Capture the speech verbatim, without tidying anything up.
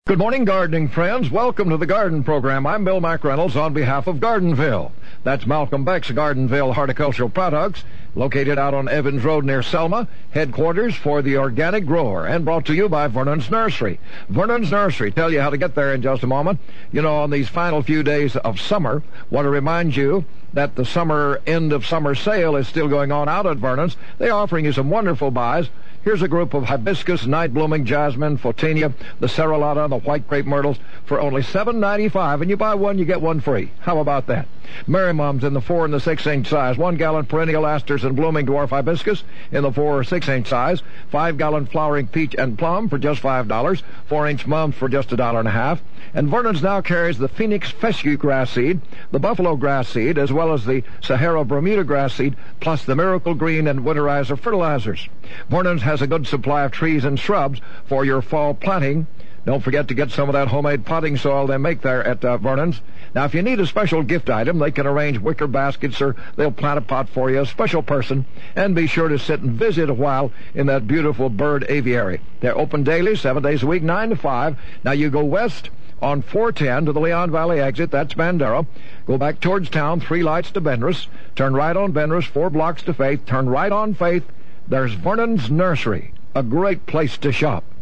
Good morning, gardening friends. Welcome to the Garden Program. I'm Bill McReynolds on behalf of Gardenville. That's Malcolm Beck's Gardenville Horticultural Products, located out on Evans Road near Selma, headquarters for the organic grower, and brought to you by Vernon's Nursery. Vernon's Nursery, tell you how to get there in just a moment. You know, on these final few days of summer, want to remind you that the summer end of summer sale is still going on out at Vernon's. They're offering you some wonderful buys. Here's a group of hibiscus, night-blooming jasmine, photinia, the serralata, the white crepe myrtles for only seven ninety-five, and you buy one, you get one free. How about that? Mary Mums in the four and the six-inch size, one-gallon perennial asters and blooming dwarf hibiscus in the four or six-inch size, five-gallon flowering peach and plum for just five dollars, four-inch mums for just a dollar and a half, and Vernon's now carries the Phoenix fescue grass seed, the buffalo grass seed, as well as the Sahara Bermuda grass seed, plus the Miracle Green and Winterizer fertilizers. Vernon's has a good supply of trees and shrubs for your fall planting. Don't forget to get some of that homemade potting soil they make there at uh, Vernon's. Now, if you need a special gift item, they can arrange wicker baskets or they'll plant a pot for you, a special person, and be sure to sit and visit a while in that beautiful bird aviary. They're open daily, seven days a week, nine to five. Now, you go west on four ten to the Leon Valley exit, that's Bandera. Go back towards town, three lights to Benris. Turn right on Benris, four blocks to Faith. Turn right on Faith. There's Vernon's Nursery, a great place to shop.